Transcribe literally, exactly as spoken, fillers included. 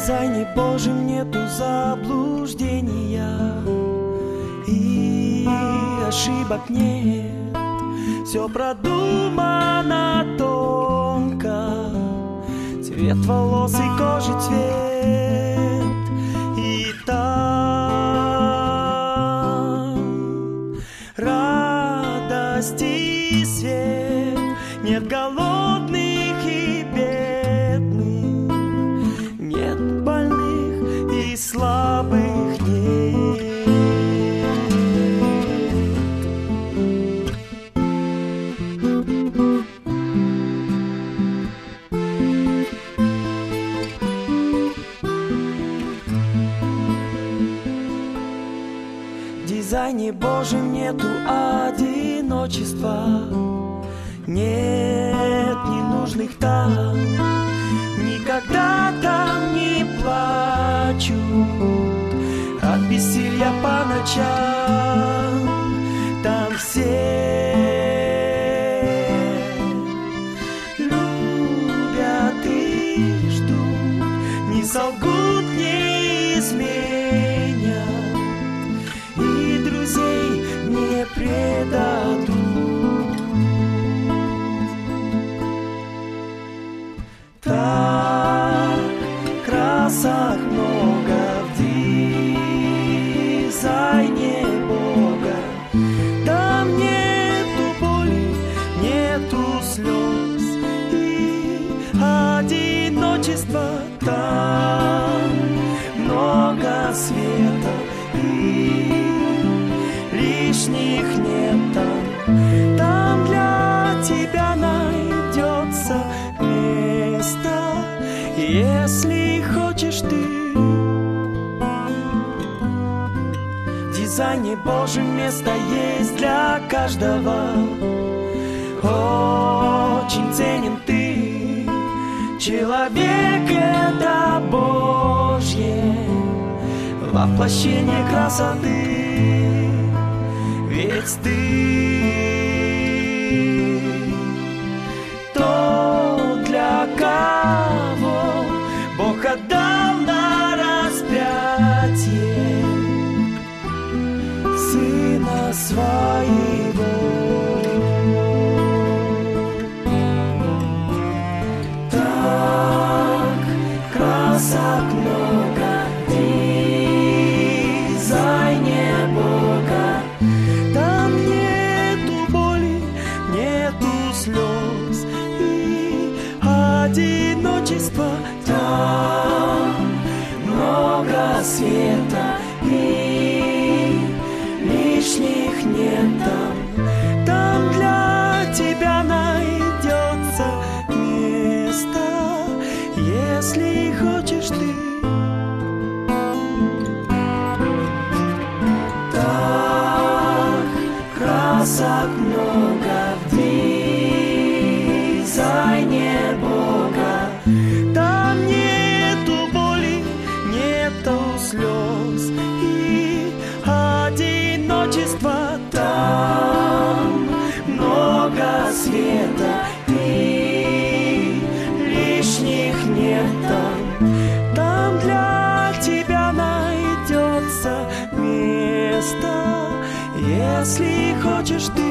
дизайне Божьем нету заблуждения и ошибок нет. Все продумано тонко, цвет волос и кожи цвет. И там радость и свет, нет голодных и бедных, нет больных и слабых, нет. В дизайне Божьем нету одиночества, нет ненужных там, никогда там не плачут от бессилья по ночам. Там все любят и ждут, не солгут, не изменят, и друзей не предадут. Так красок много в дизайне Бога. Там нету боли, нету слез и одиночества. Там много света и лишних нет там. Там для тебя найдется место, если хочешь ты. В дизайне Божьем место есть для каждого. Очень ценен ты, человек это Божье воплощение красоты. Ведь ты тот, для кого Бог отдал на распятие Сына Своего. Так красок много в дизайне Бога. Там нету боли, нету слез и одиночества. Там много света и лишних нет там. Там для тебя найдется место, если хочешь ты. Так красок много в дизайне Бога. Там нету боли, нету слез и одиночества. Там много света и лишних нет там. Там для тебя найдется место, если хочешь ты.